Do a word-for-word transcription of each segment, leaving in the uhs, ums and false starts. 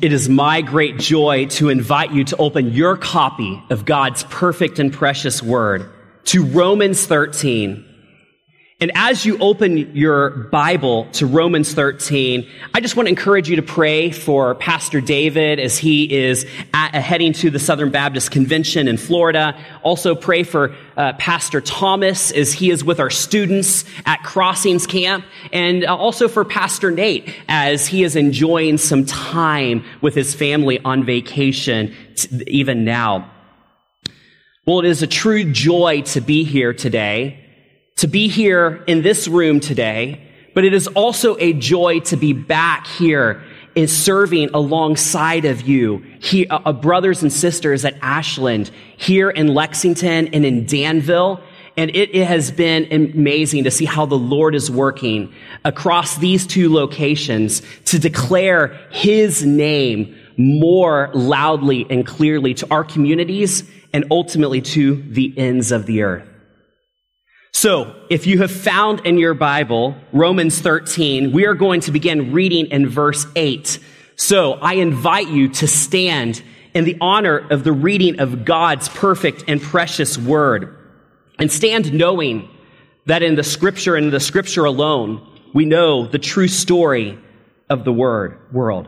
It is my great joy to invite you to open your copy of God's perfect and precious word to Romans thirteen. And as you open your Bible to Romans thirteen, I just want to encourage you to pray for Pastor David as he is at, uh, heading to the Southern Baptist Convention in Florida. Also pray for uh, Pastor Thomas as he is with our students at Crossings Camp. And uh, also for Pastor Nate as he is enjoying some time with his family on vacation t- even now. Well, it is a true joy to be here today. To be here in this room today, but it is also a joy to be back here in serving alongside of you, he, uh, brothers and sisters at Ashland, here in Lexington and in Danville. And it, it has been amazing to see how the Lord is working across these two locations to declare his name more loudly and clearly to our communities and ultimately to the ends of the earth. So, if you have found in your Bible, Romans thirteen, we are going to begin reading in verse eight. So, I invite you to stand in the honor of the reading of God's perfect and precious word. And stand knowing that in the scripture and the scripture alone, we know the true story of the word world.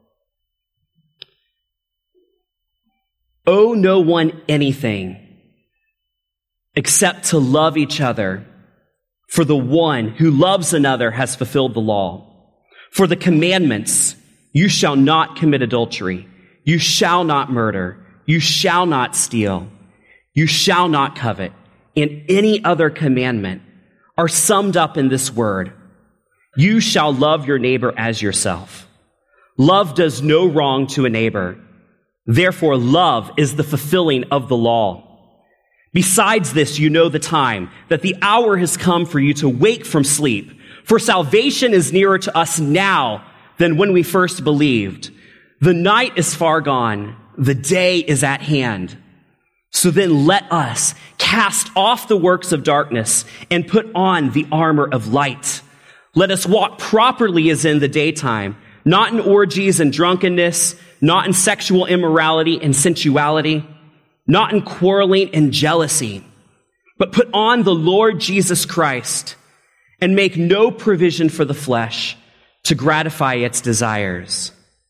Owe no one anything except to love each other, for the one who loves another has fulfilled the law. For the commandments, you shall not commit adultery, you shall not murder, you shall not steal, you shall not covet, and any other commandment are summed up in this word: you shall love your neighbor as yourself. Love does no wrong to a neighbor. Therefore, love is the fulfilling of the law. Besides this, you know the time, that the hour has come for you to wake from sleep. For salvation is nearer to us now than when we first believed. The night is far gone, the day is at hand. So then let us cast off the works of darkness and put on the armor of light. Let us walk properly as in the daytime, not in orgies and drunkenness, not in sexual immorality and sensuality, not in quarreling and jealousy, but put on the Lord Jesus Christ and make no provision for the flesh to gratify its desires.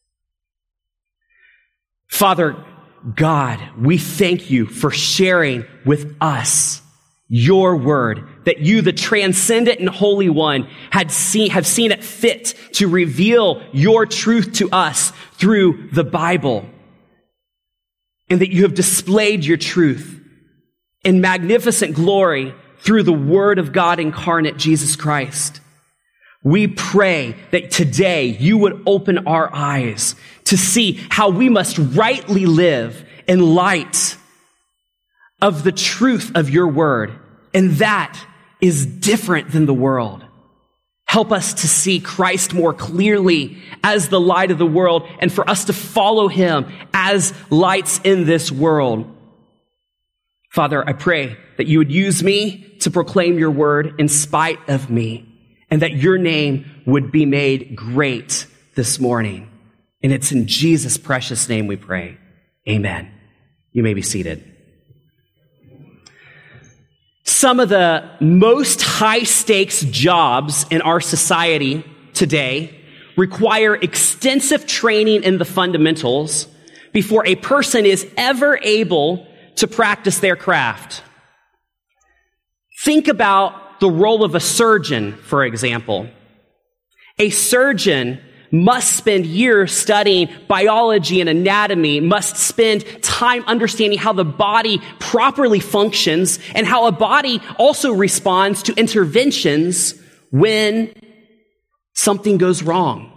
Father God, we thank you for sharing with us your word, that you, the transcendent and holy one, had seen, have seen it fit to reveal your truth to us through the Bible. And that you have displayed your truth in magnificent glory through the Word of God incarnate, Jesus Christ. We pray that today you would open our eyes to see how we must rightly live in light of the truth of your Word. And that is different than the world. Help us to see Christ more clearly as the light of the world and for us to follow him as lights in this world. Father, I pray that you would use me to proclaim your word in spite of me, and that your name would be made great this morning. And it's in Jesus' precious name we pray. Amen. You may be seated. Some of the most high-stakes jobs in our society today require extensive training in the fundamentals before a person is ever able to practice their craft. Think about the role of a surgeon, for example. A surgeon must spend years studying biology and anatomy, must spend time understanding how the body properly functions and how a body also responds to interventions when something goes wrong.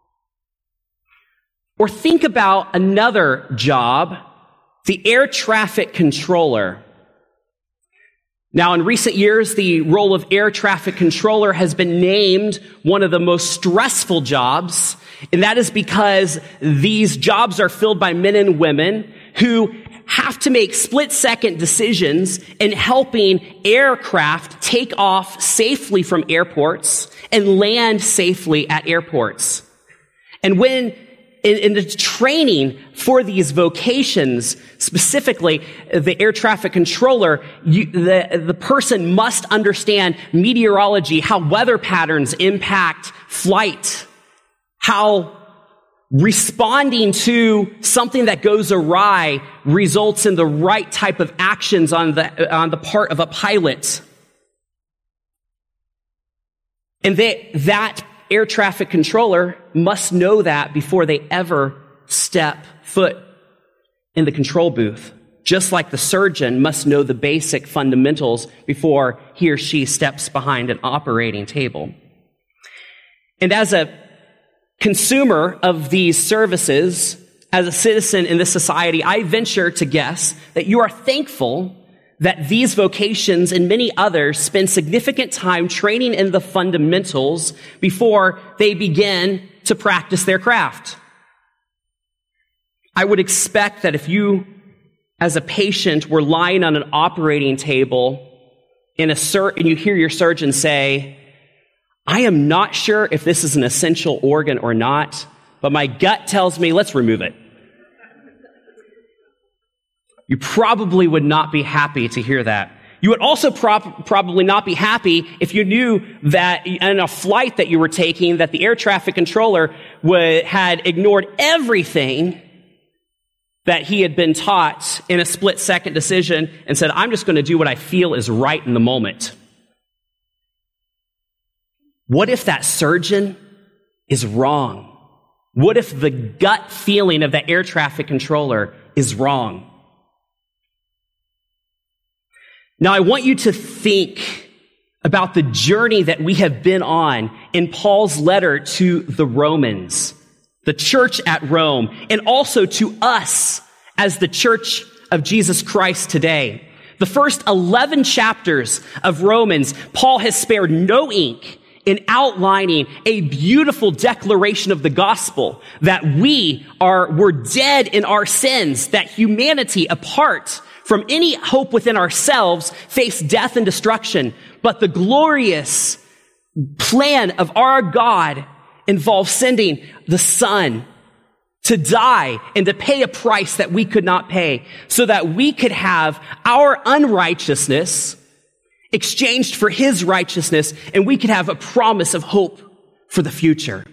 Or think about another job, the air traffic controller. Now, in recent years, the role of air traffic controller has been named one of the most stressful jobs, and that is because these jobs are filled by men and women who have to make split-second decisions in helping aircraft take off safely from airports and land safely at airports. And when in, in the training for these vocations, specifically the air traffic controller, you, the, the person must understand meteorology, how weather patterns impact flight, how responding to something that goes awry results in the right type of actions on the, on the part of a pilot. And they, that air traffic controller must know that before they ever step foot in the control booth. Just like the surgeon must know the basic fundamentals before he or she steps behind an operating table. And as a consumer of these services, as a citizen in this society, I venture to guess that you are thankful that these vocations and many others spend significant time training in the fundamentals before they begin to practice their craft. I would expect that if you, as a patient, were lying on an operating table in a sur- and you hear your surgeon say, I am not sure if this is an essential organ or not, but my gut tells me let's remove it. You probably would not be happy to hear that. You would also prob- probably not be happy if you knew that in a flight that you were taking, that the air traffic controller would, had ignored everything that he had been taught in a split-second decision and said, I'm just going to do what I feel is right in the moment. What if that surgeon is wrong? What if the gut feeling of that air traffic controller is wrong? Now, I want you to think about the journey that we have been on in Paul's letter to the Romans, the church at Rome, and also to us as the church of Jesus Christ today. The first eleven chapters of Romans, Paul has spared no ink in outlining a beautiful declaration of the gospel that we are, we're dead in our sins, that humanity, apart from any hope within ourselves, face death and destruction. But the glorious plan of our God involves sending the Son to die and to pay a price that we could not pay so that we could have our unrighteousness exchanged for His righteousness, and we could have a promise of hope for the future.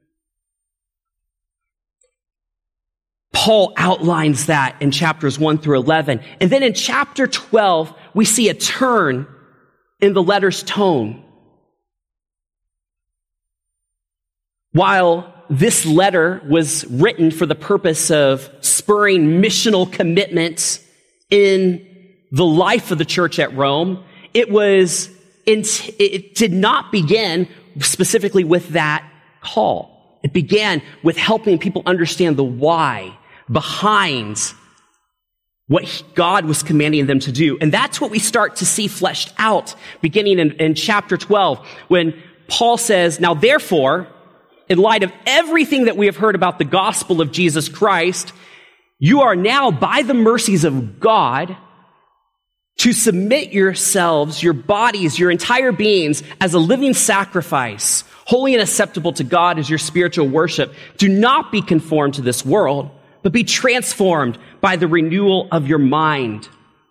Paul outlines that in chapters one through eleven. And then in chapter twelve, we see a turn in the letter's tone. While this letter was written for the purpose of spurring missional commitment in the life of the church at Rome, it was, it did not begin specifically with that call. It began with helping people understand the why behind what God was commanding them to do. And that's what we start to see fleshed out beginning in, in chapter twelve, when Paul says, now therefore, in light of everything that we have heard about the gospel of Jesus Christ, you are now, by the mercies of God, to submit yourselves, your bodies, your entire beings as a living sacrifice, holy and acceptable to God as your spiritual worship. Do not be conformed to this world, but be transformed by the renewal of your mind.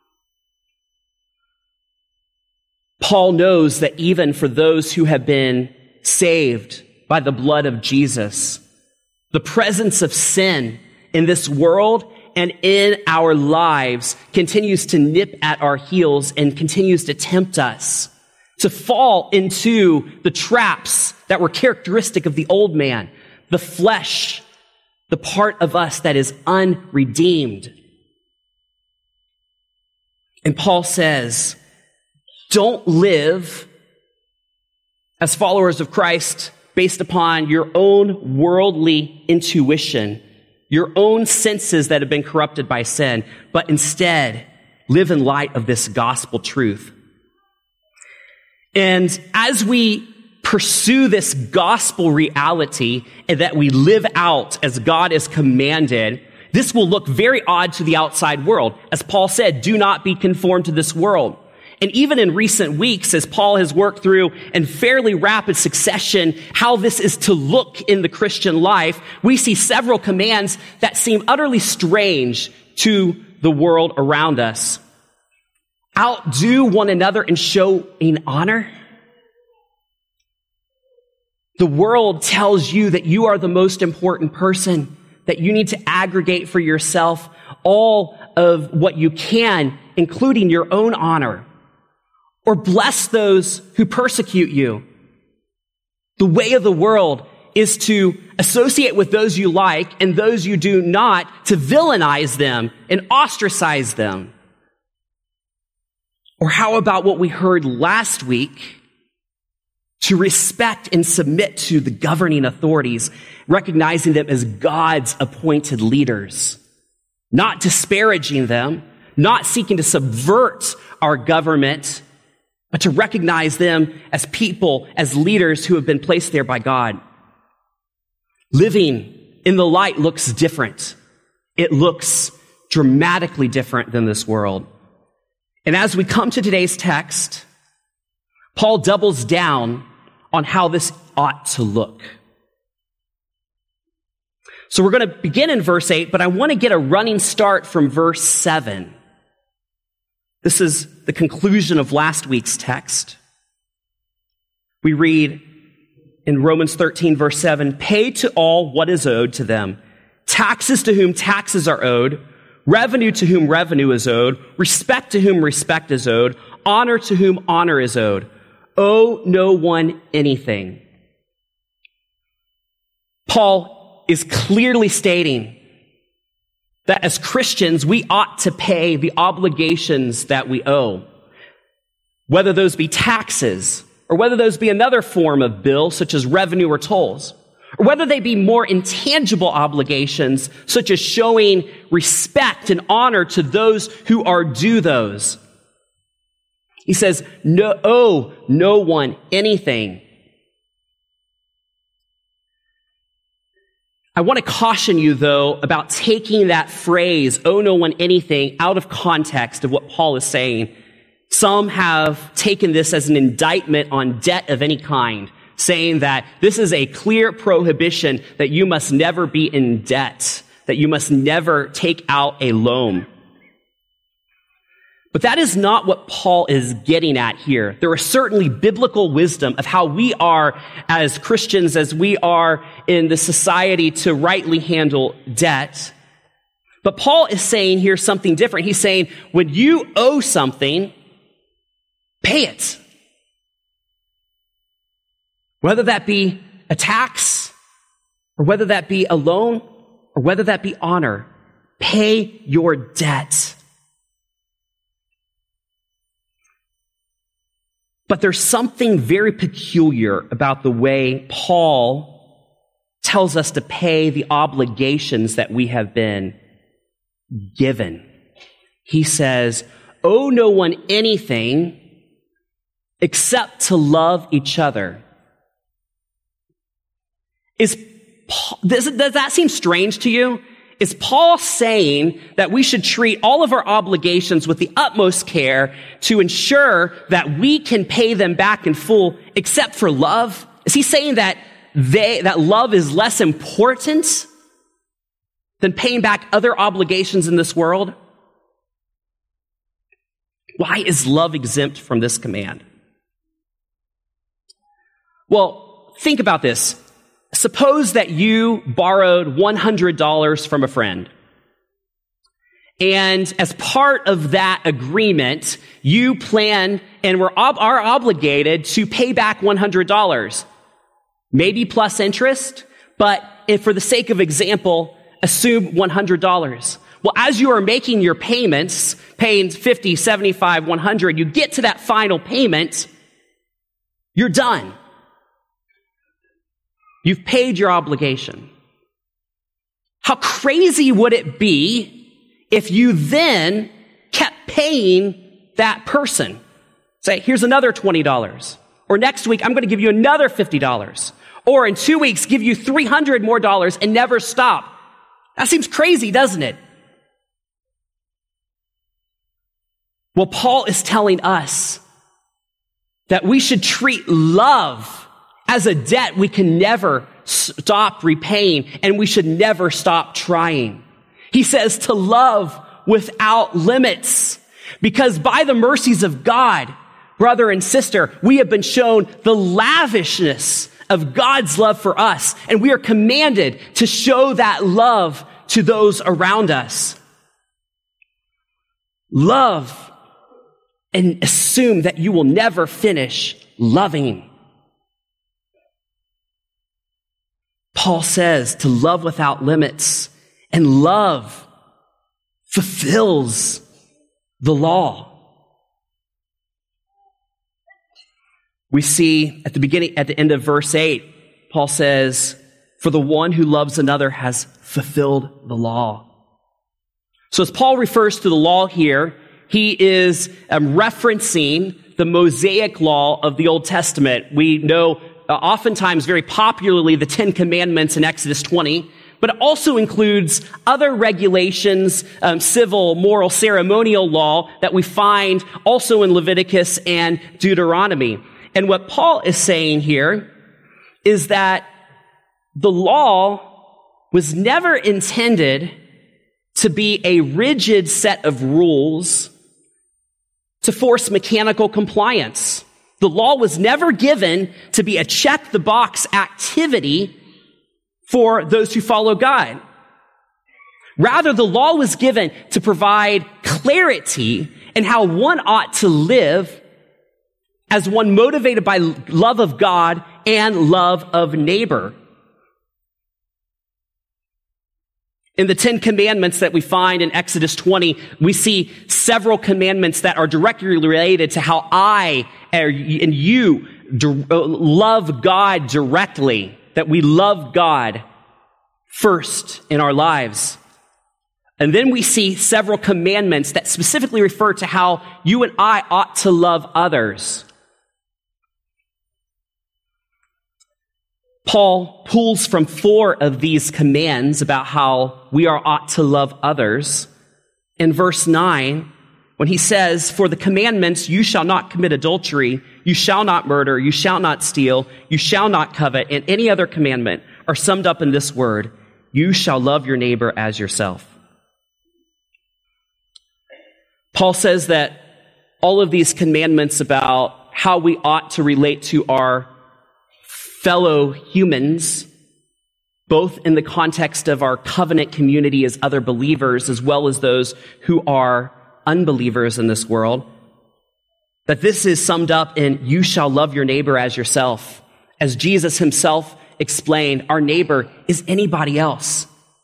Paul knows that even for those who have been saved by the blood of Jesus, the presence of sin in this world and in our lives continues to nip at our heels and continues to tempt us to fall into the traps that were characteristic of the old man, the flesh, the part of us that is unredeemed. And Paul says, don't live as followers of Christ based upon your own worldly intuition, your own senses that have been corrupted by sin, but instead live in light of this gospel truth. And as we pursue this gospel reality and that we live out as God has commanded, this will look very odd to the outside world. As Paul said, do not be conformed to this world. And even in recent weeks, as Paul has worked through in fairly rapid succession how this is to look in the Christian life, we see several commands that seem utterly strange to the world around us. Outdo one another in showing honor. The world tells you that you are the most important person, that you need to aggregate for yourself all of what you can, including your own honor. Or bless those who persecute you. The way of the world is to associate with those you like and those you do not, to villainize them and ostracize them. Or how about what we heard last week? To respect and submit to the governing authorities, recognizing them as God's appointed leaders, not disparaging them, not seeking to subvert our government, but to recognize them as people, as leaders who have been placed there by God. Living in the light looks different. It looks dramatically different than this world. And as we come to today's text, Paul doubles down on how this ought to look. So we're going to begin in verse eight, but I want to get a running start from verse seven. This is the conclusion of last week's text. We read in Romans thirteen, verse seven, "Pay to all what is owed to them, taxes to whom taxes are owed, revenue to whom revenue is owed, respect to whom respect is owed, honor to whom honor is owed. Owe no one anything." Paul is clearly stating that as Christians, we ought to pay the obligations that we owe, whether those be taxes, or whether those be another form of bill, such as revenue or tolls, or whether they be more intangible obligations, such as showing respect and honor to those who are due those. He says, no, owe no one anything. I want to caution you, though, about taking that phrase, owe no one anything, out of context of what Paul is saying. Some have taken this as an indictment on debt of any kind, saying that this is a clear prohibition that you must never be in debt, that you must never take out a loan. But that is not what Paul is getting at here. There is certainly biblical wisdom of how we are as Christians, as we are in the society, to rightly handle debt. But Paul is saying here something different. He's saying, when you owe something, pay it. Whether that be a tax, or whether that be a loan, or whether that be honor, pay your debt. But there's something very peculiar about the way Paul tells us to pay the obligations that we have been given. He says, owe no one anything except to love each other. Is does, does that seem strange to you? Is Paul saying that we should treat all of our obligations with the utmost care to ensure that we can pay them back in full, except for love? Is he saying that they, that love is less important than paying back other obligations in this world? Why is love exempt from this command? Well, think about this. Suppose that you borrowed one hundred dollars from a friend. And as part of that agreement, you plan and were ob- are obligated to pay back one hundred dollars. Maybe plus interest, but if for the sake of example, assume one hundred dollars. Well, as you are making your payments, paying fifty, seventy-five, one hundred, you get to that final payment, you're done. You've paid your obligation. How crazy would it be if you then kept paying that person? Say, here's another twenty dollars. Or next week, I'm going to give you another fifty dollars. Or in two weeks, give you three hundred more dollars and never stop. That seems crazy, doesn't it? Well, Paul is telling us that we should treat love as a debt we can never stop repaying, and we should never stop trying. He says to love without limits, because by the mercies of God, brother and sister, we have been shown the lavishness of God's love for us, and we are commanded to show that love to those around us. Love and assume that you will never finish loving. Paul says to love without limits, and love fulfills the law. We see at the beginning, at the end of verse eight, Paul says, for the one who loves another has fulfilled the law. So as Paul refers to the law here, he is um, referencing the Mosaic law of the Old Testament. We know uh, oftentimes very popularly the Ten Commandments in Exodus twenty, but it also includes other regulations, um, civil, moral, ceremonial law that we find also in Leviticus and Deuteronomy. And what Paul is saying here is that the law was never intended to be a rigid set of rules to force mechanical compliance. The law was never given to be a check-the-box activity for those who follow God. Rather, the law was given to provide clarity in how one ought to live as one motivated by love of God and love of neighbor. In the Ten Commandments that we find in Exodus twenty, we see several commandments that are directly related to how I and you love God directly, that we love God first in our lives. And then we see several commandments that specifically refer to how you and I ought to love others. Paul pulls from four of these commands about how we are ought to love others. In verse nine, when he says, for the commandments, you shall not commit adultery, you shall not murder, you shall not steal, you shall not covet, and any other commandment are summed up in this word, you shall love your neighbor as yourself. Paul says that all of these commandments about how we ought to relate to our fellow humans, both in the context of our covenant community as other believers, as well as those who are unbelievers in this world, that this is summed up in, you shall love your neighbor as yourself. As Jesus himself explained, our neighbor is anybody else.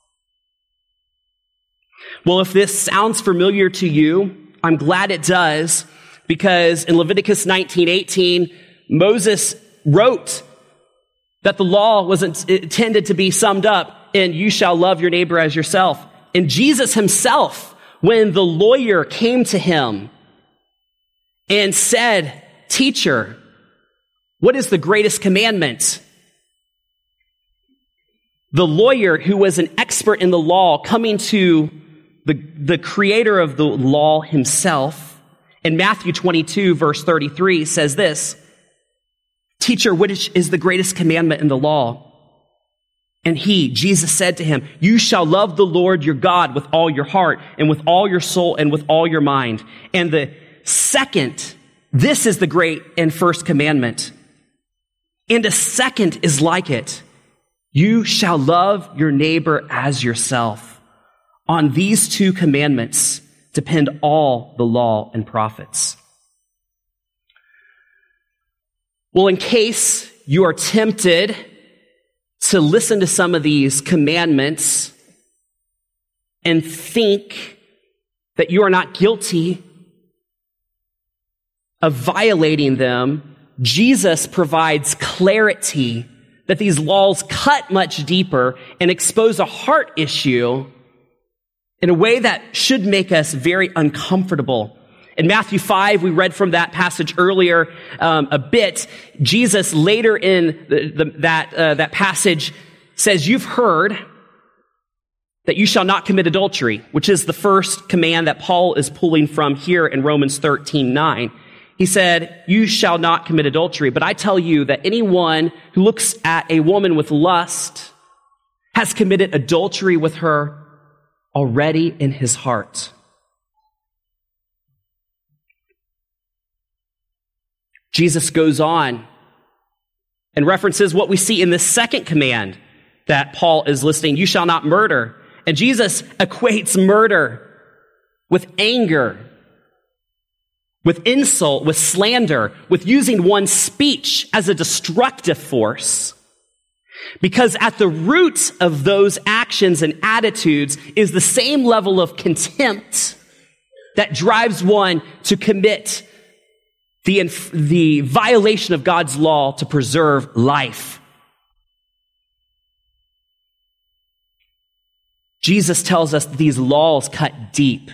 Well, if this sounds familiar to you, I'm glad it does, because in Leviticus nineteen eighteen, Moses wrote that the law wasn't intended to be summed up in, you shall love your neighbor as yourself. And Jesus himself, when the lawyer came to him and said, teacher, what is the greatest commandment? The lawyer, who was an expert in the law, coming to the, the creator of the law himself, in Matthew twenty-two, verse thirty-three, says this, teacher, what is the greatest commandment in the law? And he, Jesus, said to him, you shall love the Lord your God with all your heart and with all your soul and with all your mind. And the second, this is the great and first commandment. And a second is like it. You shall love your neighbor as yourself. On these two commandments depend all the law and prophets. Well, in case you are tempted to listen to some of these commandments and think that you are not guilty of violating them, Jesus provides clarity that these laws cut much deeper and expose a heart issue in a way that should make us very uncomfortable. In Matthew five, we read from that passage earlier um, a bit. Jesus later in the, the, that uh, that passage says, you've heard that you shall not commit adultery, which is the first command that Paul is pulling from here in Romans thirteen nine. He said, you shall not commit adultery. But I tell you that anyone who looks at a woman with lust has committed adultery with her already in his heart. Jesus goes on and references what we see in the second command that Paul is listing, you shall not murder. And Jesus equates murder with anger, with insult, with slander, with using one's speech as a destructive force. Because at the root of those actions and attitudes is the same level of contempt that drives one to commit the, the violation of God's law to preserve life. Jesus tells us that these laws cut deep.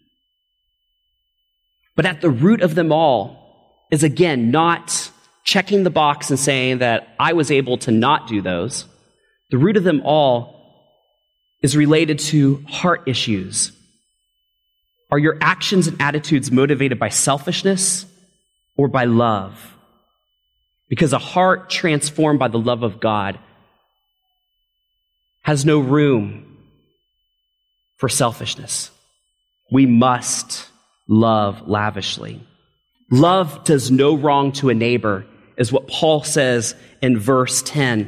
But at the root of them all is, again, not checking the box and saying that I was able to not do those. The root of them all is related to heart issues. Are your actions and attitudes motivated by selfishness or by love? Because a heart transformed by the love of God has no room for selfishness. We must love lavishly. Love does no wrong to a neighbor, is what Paul says in verse ten.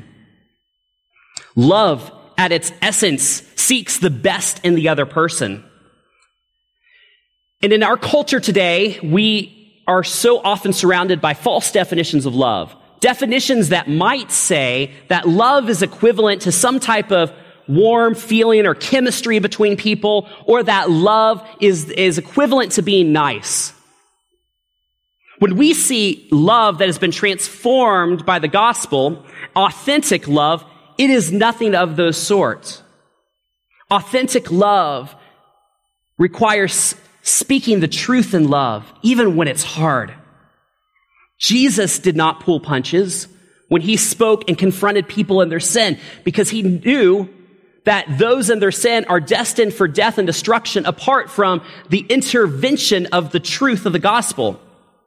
Love, at its essence, seeks the best in the other person. And in our culture today, we are so often surrounded by false definitions of love. Definitions that might say that love is equivalent to some type of warm feeling or chemistry between people, or that love is, is equivalent to being nice. When we see love that has been transformed by the gospel, authentic love, it is nothing of those sorts. Authentic love requires speaking the truth in love, even when it's hard. Jesus did not pull punches when he spoke and confronted people in their sin, because he knew that those in their sin are destined for death and destruction apart from the intervention of the truth of the gospel.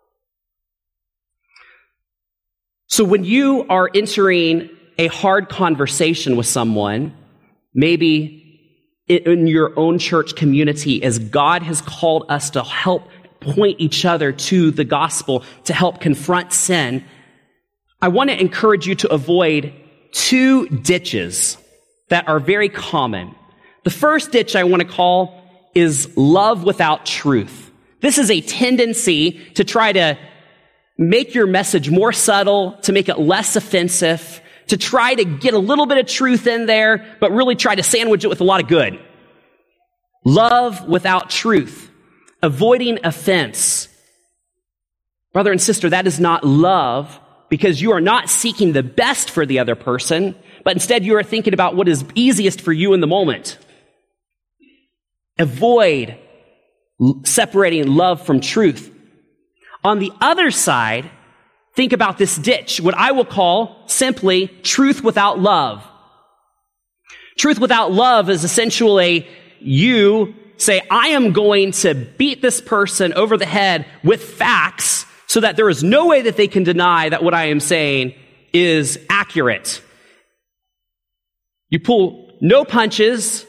So when you are entering a hard conversation with someone, maybe in your own church community, as God has called us to help point each other to the gospel, to help confront sin, I want to encourage you to avoid two ditches that are very common. The first ditch I want to call is love without truth. This is a tendency to try to make your message more subtle, to make it less offensive, to try to get a little bit of truth in there, but really try to sandwich it with a lot of good. Love without truth, avoiding offense. Brother and sister, that is not love, because you are not seeking the best for the other person, but instead you are thinking about what is easiest for you in the moment. Avoid separating love from truth. On the other side, think about this ditch, what I will call simply truth without love. Truth without love is essentially you say, I am going to beat this person over the head with facts so that there is no way that they can deny that what I am saying is accurate. You pull no punches,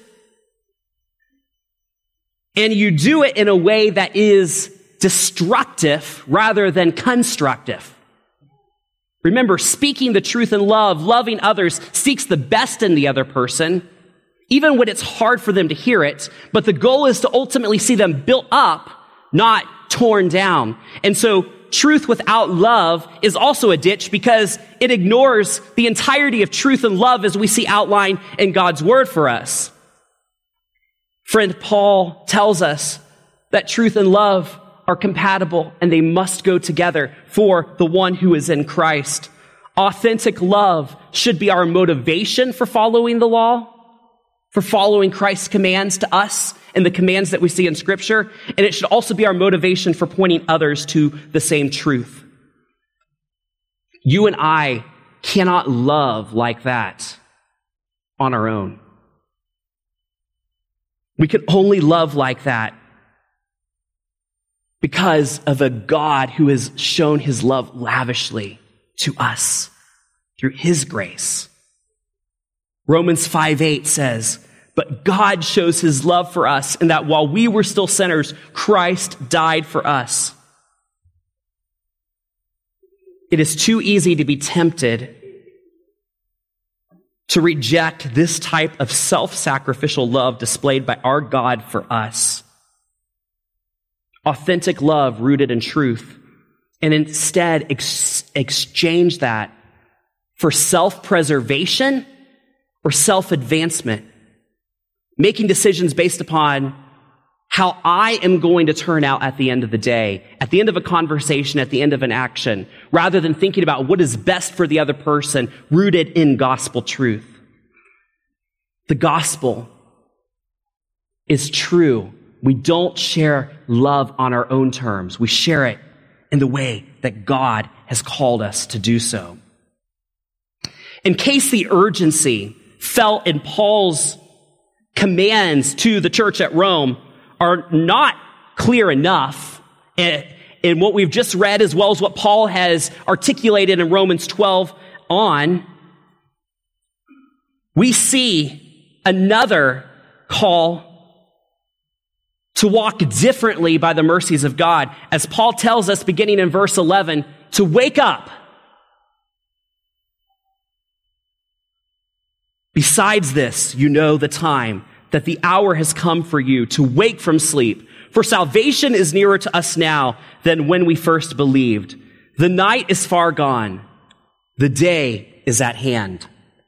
and you do it in a way that is destructive rather than constructive. Remember, speaking the truth in love, loving others, seeks the best in the other person, even when it's hard for them to hear it. But the goal is to ultimately see them built up, not torn down. And so truth without love is also a ditch, because it ignores the entirety of truth and love as we see outlined in God's word for us. Friend, Paul tells us that truth and love are compatible and they must go together for the one who is in Christ. Authentic love should be our motivation for following the law, for following Christ's commands to us and the commands that we see in Scripture, and it should also be our motivation for pointing others to the same truth. You and I cannot love like that on our own. We can only love like that because of a God who has shown his love lavishly to us through his grace. Romans five eight says, "But God shows his love for us in that while we were still sinners, Christ died for us." It is too easy to be tempted to reject this type of self-sacrificial love displayed by our God for us. Authentic love rooted in truth, and instead ex- exchange that for self-preservation or self-advancement, making decisions based upon how I am going to turn out at the end of the day, at the end of a conversation, at the end of an action, rather than thinking about what is best for the other person, rooted in gospel truth. The gospel is true. We don't share love on our own terms. We share it in the way that God has called us to do so. In case the urgency felt in Paul's commands to the church at Rome are not clear enough in what we've just read, as well as what Paul has articulated in Romans twelve on, we see another call to walk differently by the mercies of God, as Paul tells us beginning in verse eleven, to wake up. Besides this, you know the time, that the hour has come for you to wake from sleep. For salvation is nearer to us now than when we first believed. The night is far gone. The day is at hand.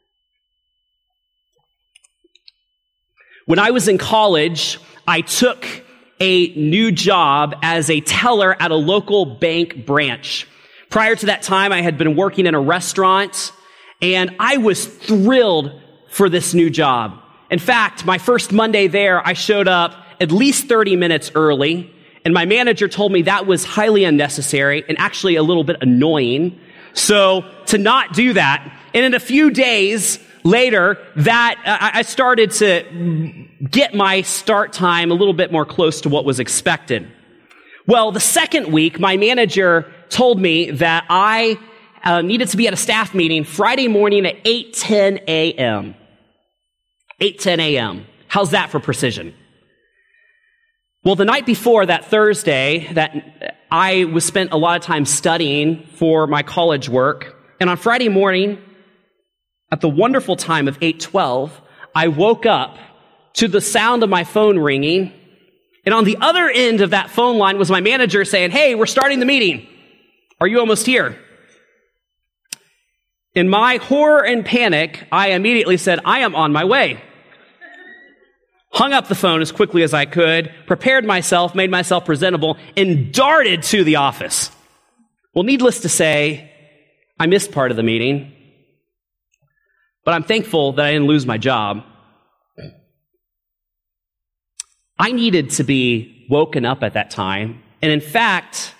When I was in college, I took a new job as a teller at a local bank branch. Prior to that time, I had been working in a restaurant, and I was thrilled for this new job. In fact, my first Monday there, I showed up at least thirty minutes early, and my manager told me that was highly unnecessary and actually a little bit annoying. So to not do that, and in a few days later, that uh, I started to get my start time a little bit more close to what was expected. Well, the second week, my manager told me that I uh, needed to be at a staff meeting Friday morning at eight ten a.m. eight ten a.m. How's that for precision? Well, the night before that Thursday, that I was spent a lot of time studying for my college work, and on Friday morning, at the wonderful time of eight twelve, I woke up to the sound of my phone ringing, and on the other end of that phone line was my manager saying, "Hey, we're starting the meeting. Are you almost here?" In my horror and panic, I immediately said, "I am on my way." Hung up the phone as quickly as I could, prepared myself, made myself presentable, and darted to the office. Well, needless to say, I missed part of the meeting, but I'm thankful that I didn't lose my job. I needed to be woken up at that time, and in fact,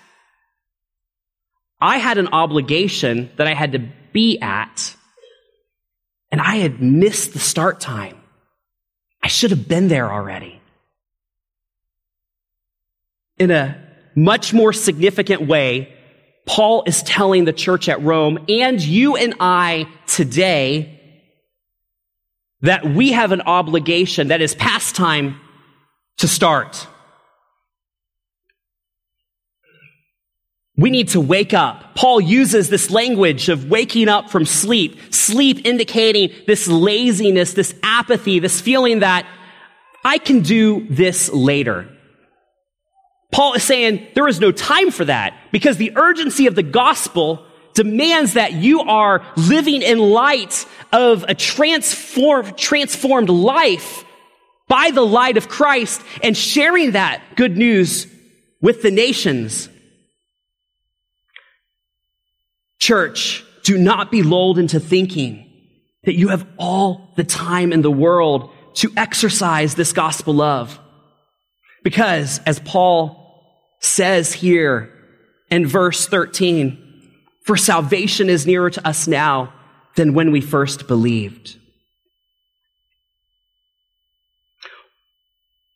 I had an obligation that I had to be at, and I had missed the start time. I should have been there already. In a much more significant way, Paul is telling the church at Rome, and you and I today, that we have an obligation that is past time to start. We need to wake up. Paul uses this language of waking up from sleep, sleep indicating this laziness, this apathy, this feeling that I can do this later. Paul is saying there is no time for that because the urgency of the gospel demands that you are living in light of a transform, transformed life by the light of Christ and sharing that good news with the nations. Church, do not be lulled into thinking that you have all the time in the world to exercise this gospel love. Because, as Paul says here in verse thirteen, for salvation is nearer to us now than when we first believed.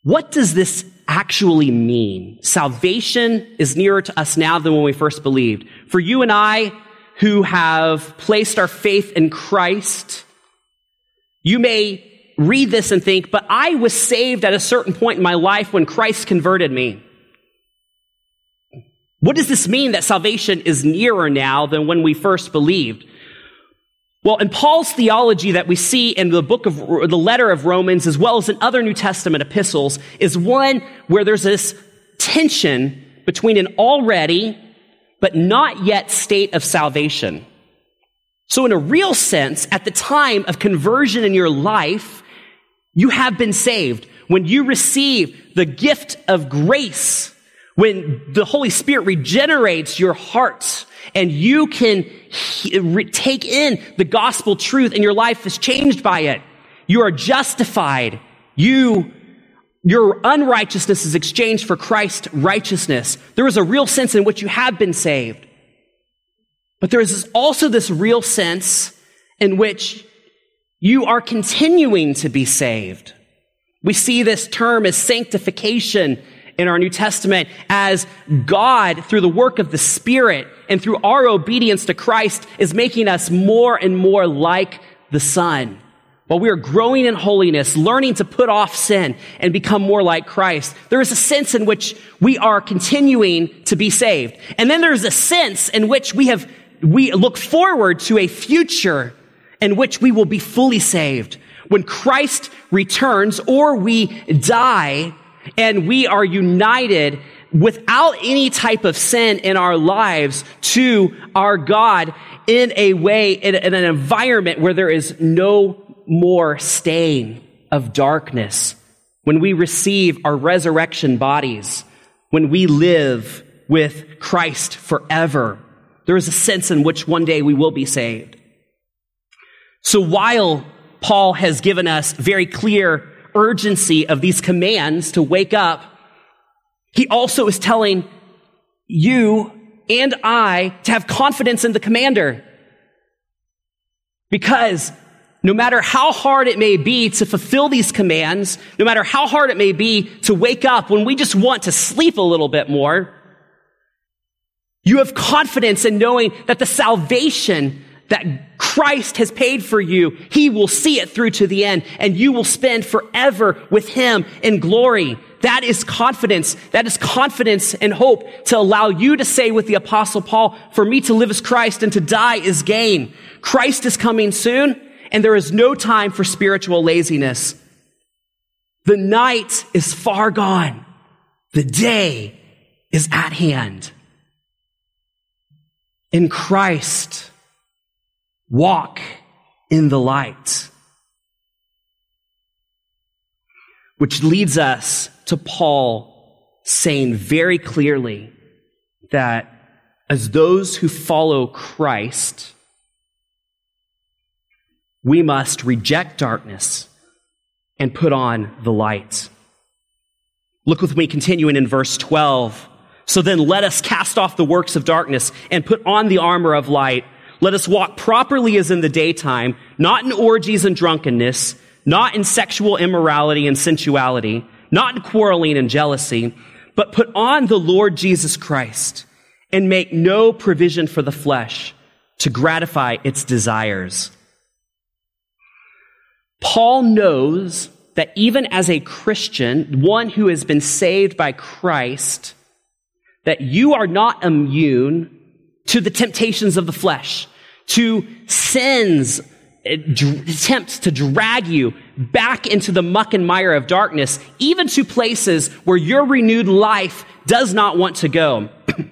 what does this actually mean? Salvation is nearer to us now than when we first believed. For you and I who have placed our faith in Christ, you may read this and think, but I was saved at a certain point in my life when Christ converted me. What does this mean that salvation is nearer now than when we first believed? Well, in Paul's theology that we see in the book of the letter of Romans, as well as in other New Testament epistles, is one where there's this tension between an already but not yet state of salvation. So in a real sense, at the time of conversion in your life, you have been saved. When you receive the gift of grace, when the Holy Spirit regenerates your heart and you can take in the gospel truth and your life is changed by it, you are justified. You, your unrighteousness is exchanged for Christ's righteousness. There is a real sense in which you have been saved. But there is also this real sense in which you are continuing to be saved. We see this term as sanctification in our New Testament as God, through the work of the Spirit and through our obedience to Christ, is making us more and more like the Son. While we are growing in holiness, learning to put off sin and become more like Christ, there is a sense in which we are continuing to be saved. And then there's a sense in which we have, we look forward to a future in which we will be fully saved. When Christ returns or we die, and we are united without any type of sin in our lives to our God in a way, in, in an environment where there is no more stain of darkness. When we receive our resurrection bodies, when we live with Christ forever, there is a sense in which one day we will be saved. So while Paul has given us very clear urgency of these commands to wake up, he also is telling you and I to have confidence in the commander. Because no matter how hard it may be to fulfill these commands, no matter how hard it may be to wake up when we just want to sleep a little bit more, you have confidence in knowing that the salvation that Christ has paid for you, he will see it through to the end, and you will spend forever with him in glory. That is confidence. That is confidence and hope to allow you to say with the Apostle Paul, for me to live is Christ and to die is gain. Christ is coming soon, and there is no time for spiritual laziness. The night is far gone. The day is at hand. In Christ, walk in the light. Which leads us to Paul saying very clearly that as those who follow Christ, we must reject darkness and put on the light. Look with me continuing in verse twelve. So then let us cast off the works of darkness and put on the armor of light. Let us walk properly as in the daytime, not in orgies and drunkenness, not in sexual immorality and sensuality, not in quarreling and jealousy, but put on the Lord Jesus Christ and make no provision for the flesh to gratify its desires. Paul knows that even as a Christian, one who has been saved by Christ, that you are not immune to the temptations of the flesh, to sins, attempts to drag you back into the muck and mire of darkness, even to places where your renewed life does not want to go.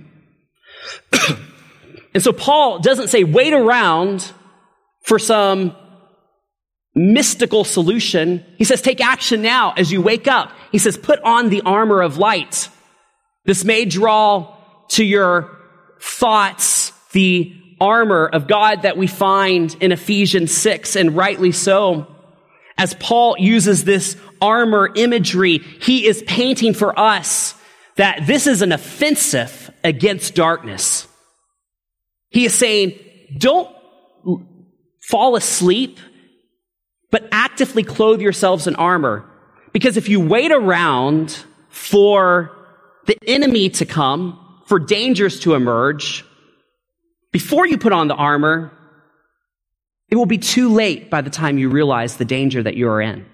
And so Paul doesn't say, wait around for some mystical solution. He says, take action now as you wake up. He says, put on the armor of light. This may draw to your thoughts the armor of God that we find in Ephesians six, and rightly so. As Paul uses this armor imagery, he is painting for us that this is an offensive against darkness. He is saying, don't fall asleep, but actively clothe yourselves in armor. Because if you wait around for the enemy to come, for dangers to emerge, before you put on the armor, it will be too late by the time you realize the danger that you are in.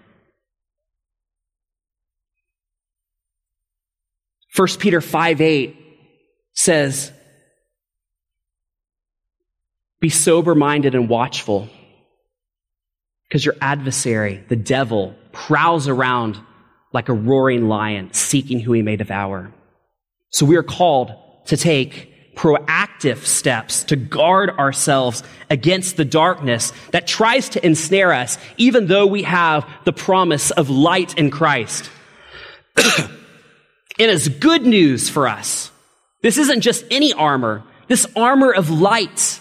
First Peter five eight says, be sober-minded and watchful, because your adversary, the devil, prowls around like a roaring lion, seeking who he may devour. So we are called to take proactive steps to guard ourselves against the darkness that tries to ensnare us, even though we have the promise of light in Christ. It is good news for us. This isn't just any armor. This armor of light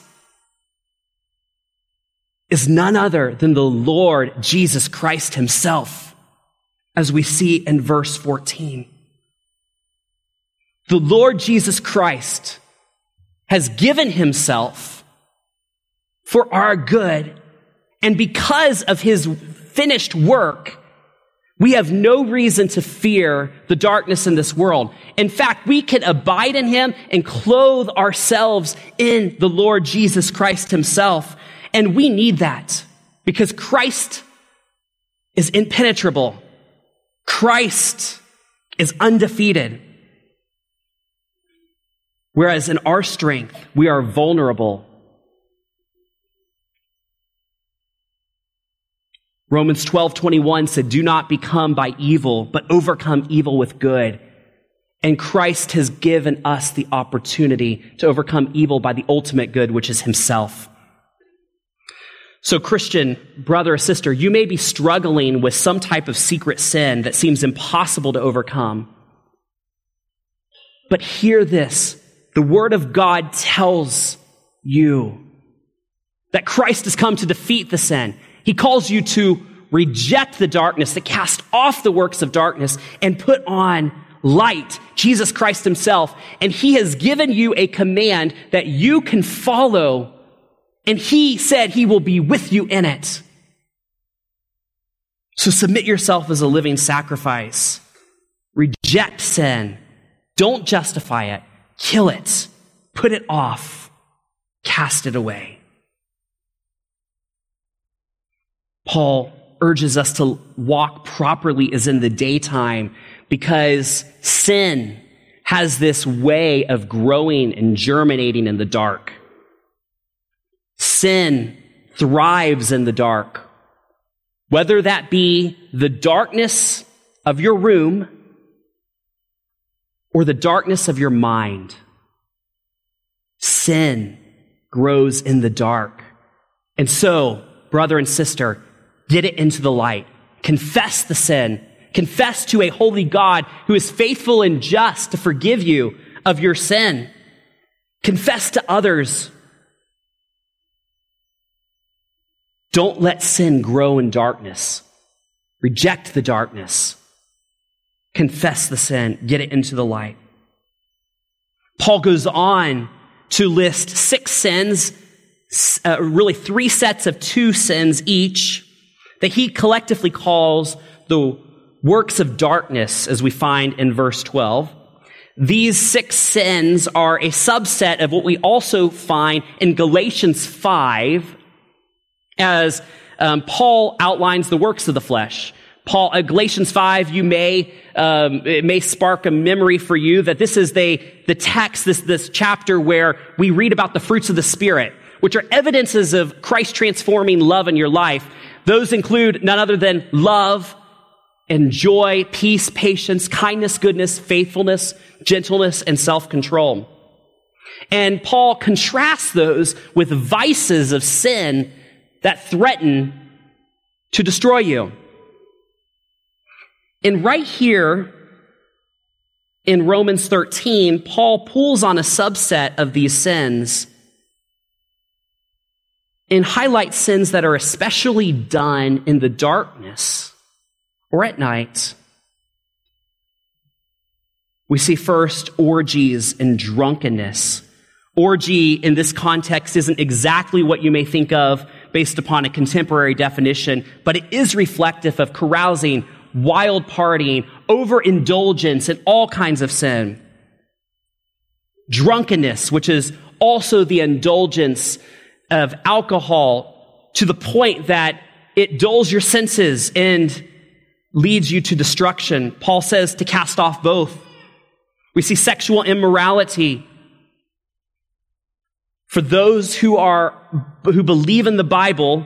is none other than the Lord Jesus Christ himself, as we see in verse fourteen. The Lord Jesus Christ has given himself for our good, and because of his finished work, we have no reason to fear the darkness in this world. In fact, we can abide in him and clothe ourselves in the Lord Jesus Christ himself. And we need that because Christ is impenetrable. Christ is undefeated. Whereas in our strength, we are vulnerable. Romans twelve twenty-one said, do not become by evil, but overcome evil with good. And Christ has given us the opportunity to overcome evil by the ultimate good, which is himself. So Christian, brother or sister, you may be struggling with some type of secret sin that seems impossible to overcome. But hear this, the Word of God tells you that Christ has come to defeat the sin. He calls you to reject the darkness, to cast off the works of darkness and put on light, Jesus Christ himself. And he has given you a command that you can follow. And he said he will be with you in it. So submit yourself as a living sacrifice. Reject sin. Don't justify it. Kill it. Put it off. Cast it away. Paul urges us to walk properly as in the daytime because sin has this way of growing and germinating in the dark. Sin thrives in the dark, whether that be the darkness of your room or the darkness of your mind. Sin grows in the dark. And so, brother and sister, get it into the light. Confess the sin. Confess to a holy God who is faithful and just to forgive you of your sin. Confess to others. Don't let sin grow in darkness. Reject the darkness. Confess the sin. Get it into the light. Paul goes on to list six sins, uh, really three sets of two sins each, that he collectively calls the works of darkness, as we find in verse twelve. These six sins are a subset of what we also find in Galatians five, as um, Paul outlines the works of the flesh. Paul, uh, Galatians five, you may, um, it may spark a memory for you that this is the, the text, this, this chapter where we read about the fruits of the Spirit, which are evidences of Christ transforming love in your life. Those include none other than love and joy, peace, patience, kindness, goodness, faithfulness, gentleness, and self-control. And Paul contrasts those with vices of sin that threaten to destroy you. And right here in Romans thirteen, Paul pulls on a subset of these sins and highlights sins that are especially done in the darkness or at night. We see first orgies and drunkenness. Orgy in this context isn't exactly what you may think of based upon a contemporary definition, but it is reflective of carousing wild partying, overindulgence, and all kinds of sin. Drunkenness, which is also the indulgence of alcohol to the point that it dulls your senses and leads you to destruction. Paul says to cast off both. We see sexual immorality. For those who are, who believe in the Bible,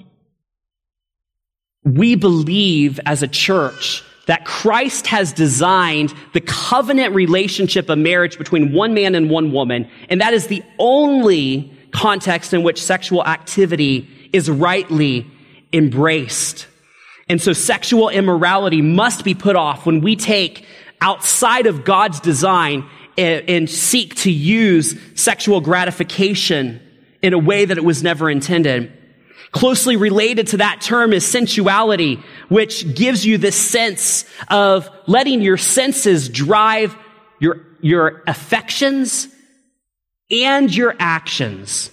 we believe as a church that Christ has designed the covenant relationship of marriage between one man and one woman, and that is the only context in which sexual activity is rightly embraced. And so sexual immorality must be put off when we take outside of God's design and, and seek to use sexual gratification in a way that it was never intended. Closely related to that term is sensuality, which gives you this sense of letting your senses drive your, your affections and your actions.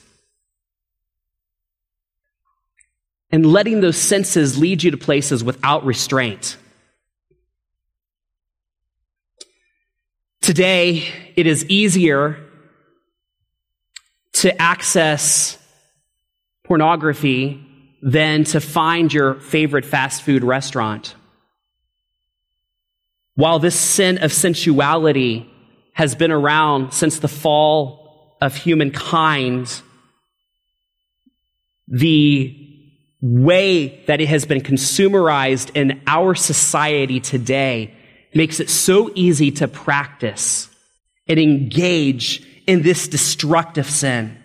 And letting those senses lead you to places without restraint. Today, it is easier to access pornography than to find your favorite fast food restaurant. While this sin of sensuality has been around since the fall of humankind, the way that it has been consumerized in our society today makes it so easy to practice and engage in this destructive sin.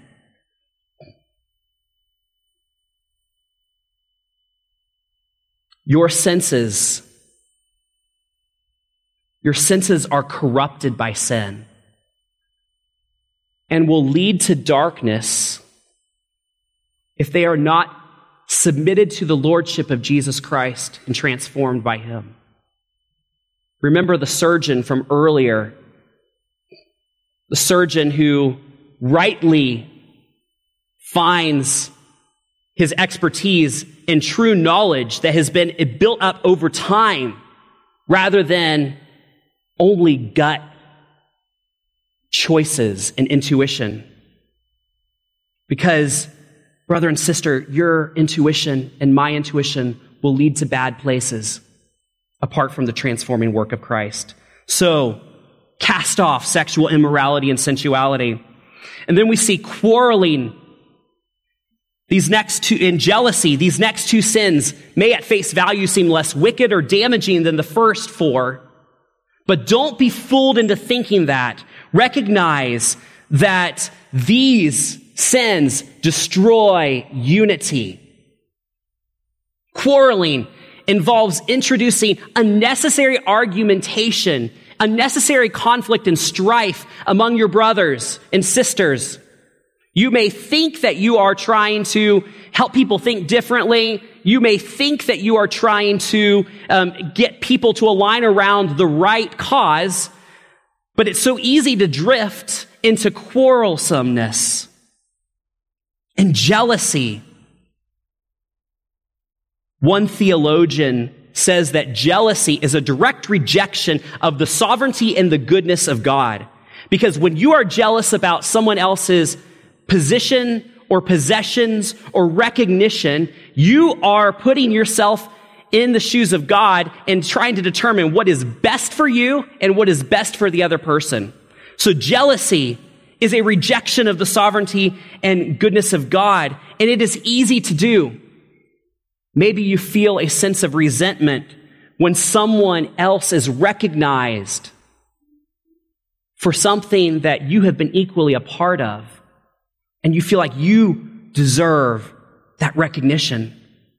Your senses, your senses are corrupted by sin and will lead to darkness if they are not submitted to the lordship of Jesus Christ and transformed by him. Remember the surgeon from earlier, the surgeon who rightly finds his expertise in true knowledge that has been built up over time rather than only gut choices and intuition. Because, brother and sister, your intuition and my intuition will lead to bad places apart from the transforming work of Christ. So, cast off sexual immorality and sensuality. And then we see quarreling. These next two, in jealousy, these next two sins may at face value seem less wicked or damaging than the first four. But don't be fooled into thinking that. Recognize that these sins destroy unity. Quarreling involves introducing unnecessary argumentation, unnecessary conflict and strife among your brothers and sisters. You may think that you are trying to help people think differently. You may think that you are trying to um, get people to align around the right cause, but it's so easy to drift into quarrelsomeness and jealousy. One theologian says that jealousy is a direct rejection of the sovereignty and the goodness of God. Because when you are jealous about someone else's position or possessions or recognition, you are putting yourself in the shoes of God and trying to determine what is best for you and what is best for the other person. So jealousy is a rejection of the sovereignty and goodness of God, and it is easy to do. Maybe you feel a sense of resentment when someone else is recognized for something that you have been equally a part of, and you feel like you deserve that recognition.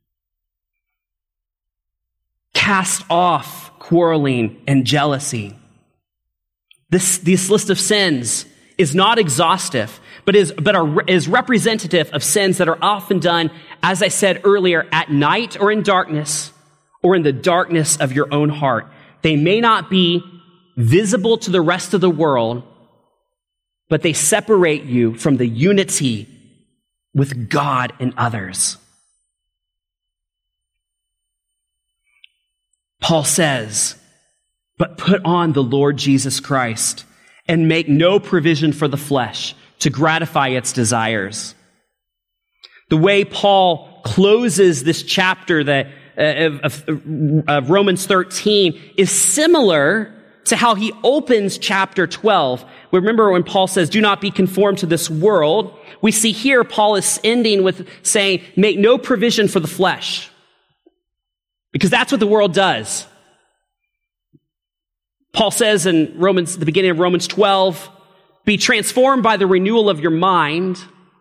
Cast off quarreling and jealousy. This, this list of sins is not exhaustive, but is, but are, is representative of sins that are often done, as I said earlier, at night or in darkness, or in the darkness of your own heart. They may not be visible to the rest of the world, but they separate you from the unity with God and others. Paul says, but put on the Lord Jesus Christ and make no provision for the flesh to gratify its desires. The way Paul closes this chapter that, uh, of, of, of Romans thirteen is similar to how he opens chapter twelve. Remember when Paul says, do not be conformed to this world. We see here Paul is ending with saying, make no provision for the flesh. Because that's what the world does. Paul says in Romans, the beginning of Romans twelve, be transformed by the renewal of your mind.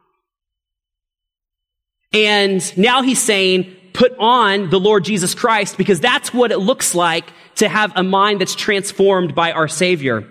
And now he's saying, put on the Lord Jesus Christ, because that's what it looks like to have a mind that's transformed by our Savior.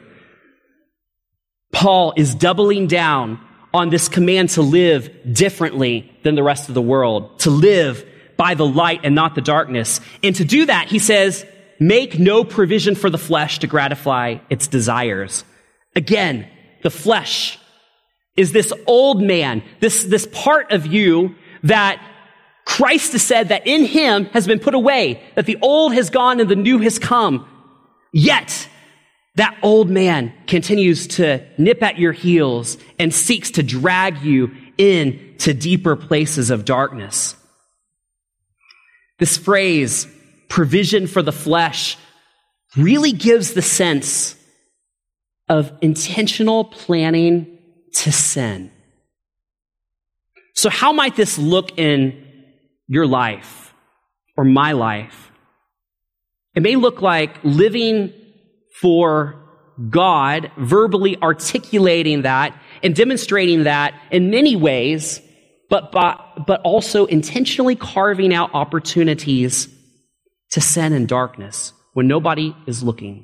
Paul is doubling down on this command to live differently than the rest of the world, to live by the light and not the darkness. And to do that, he says, make no provision for the flesh to gratify its desires. Again, the flesh is this old man, this, this part of you that Christ has said that in him has been put away, that the old has gone and the new has come. Yet, that old man continues to nip at your heels and seeks to drag you into deeper places of darkness. This phrase, provision for the flesh, really gives the sense of intentional planning to sin. So how might this look in your life or my life? It may look like living for God, verbally articulating that and demonstrating that in many ways, but, but, but also intentionally carving out opportunities to sin and darkness when nobody is looking.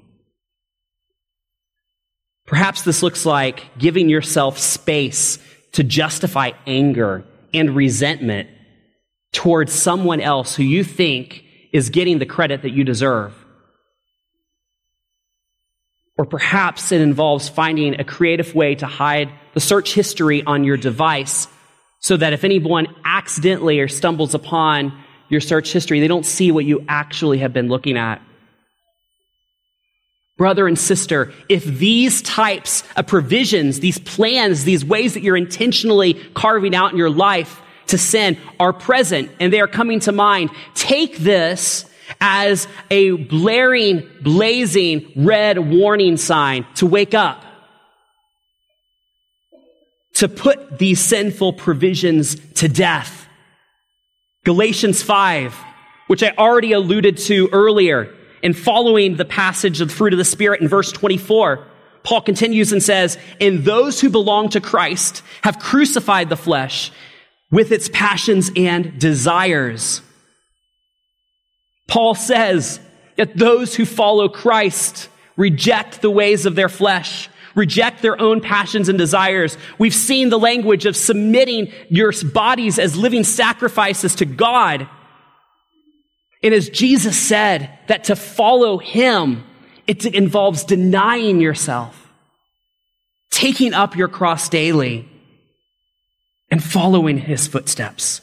Perhaps this looks like giving yourself space to justify anger and resentment towards someone else who you think is getting the credit that you deserve. Or perhaps it involves finding a creative way to hide the search history on your device so that if anyone accidentally or stumbles upon your search history, they don't see what you actually have been looking at. Brother and sister, if these types of provisions, these plans, these ways that you're intentionally carving out in your life to sin are present and they are coming to mind, take this as a blaring, blazing red warning sign to wake up, to put these sinful provisions to death. Galatians five, which I already alluded to earlier, and following the passage of the fruit of the Spirit in verse twenty-four, Paul continues and says, and those who belong to Christ have crucified the flesh with its passions and desires. Paul says that those who follow Christ reject the ways of their flesh, reject their own passions and desires. We've seen the language of submitting your bodies as living sacrifices to God. And as Jesus said, that to follow him, it involves denying yourself, taking up your cross daily, and following his footsteps.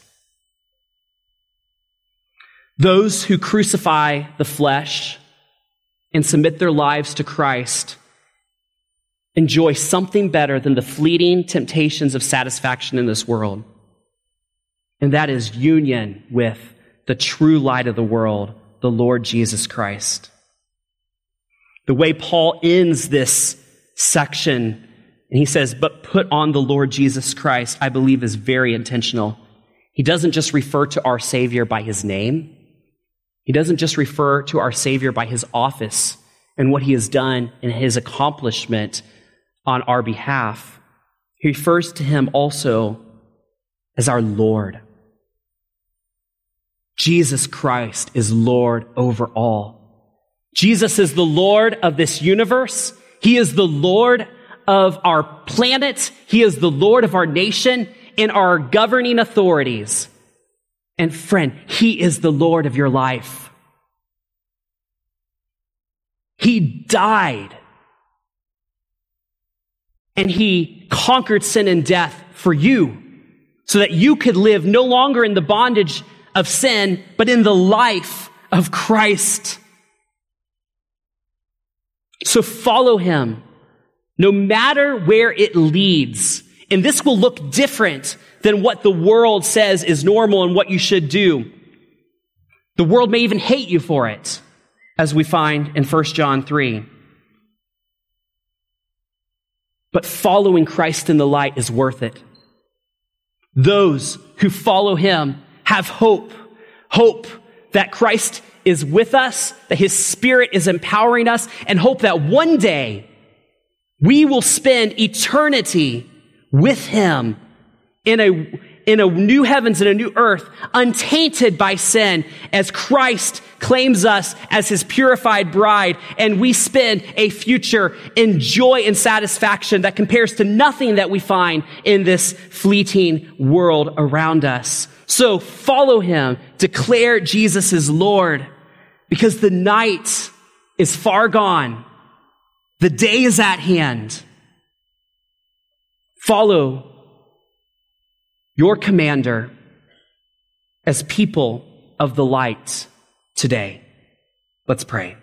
Those who crucify the flesh and submit their lives to Christ enjoy something better than the fleeting temptations of satisfaction in this world. And that is union with the true light of the world, the Lord Jesus Christ. The way Paul ends this section, and he says, but put on the Lord Jesus Christ, I believe is very intentional. He doesn't just refer to our Savior by his name. He doesn't just refer to our Savior by his office and what he has done and his accomplishment on our behalf. He refers to him also as our Lord. Jesus Christ is Lord over all. Jesus is the Lord of this universe. He is the Lord of our planet. He is the Lord of our nation and our governing authorities. And friend, he is the Lord of your life. He died and he conquered sin and death for you so that you could live no longer in the bondage of sin, but in the life of Christ. So follow him, no matter where it leads. And this will look different than what the world says is normal and what you should do. The world may even hate you for it, as we find in First John three. But following Christ in the light is worth it. Those who follow him have hope. Hope that Christ is with us, that his Spirit is empowering us, and hope that one day we will spend eternity with him in a, in a new heavens and a new earth, untainted by sin, as Christ claims us as his purified bride, and we spend a future in joy and satisfaction that compares to nothing that we find in this fleeting world around us. So follow him, declare Jesus is Lord, because the night is far gone. The day is at hand. Follow your commander as people of the light today. Let's pray.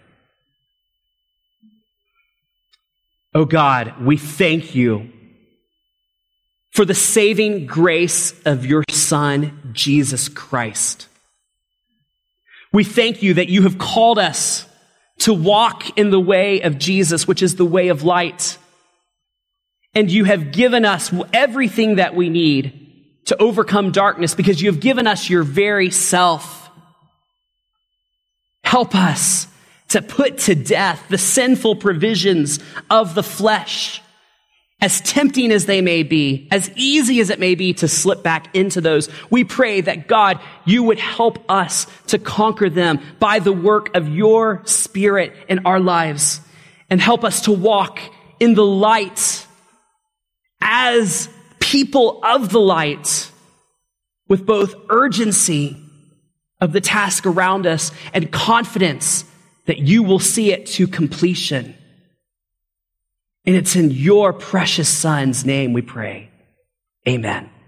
Oh God, we thank you for the saving grace of your Son, Jesus Christ. We thank you that you have called us to walk in the way of Jesus, which is the way of light. And you have given us everything that we need to overcome darkness because you have given us your very self. Help us to put to death the sinful provisions of the flesh, as tempting as they may be, as easy as it may be to slip back into those. We pray that, God, you would help us to conquer them by the work of your Spirit in our lives, and help us to walk in the light as people of the light, with both urgency of the task around us and confidence that you will see it to completion. And it's in your precious Son's name we pray. Amen.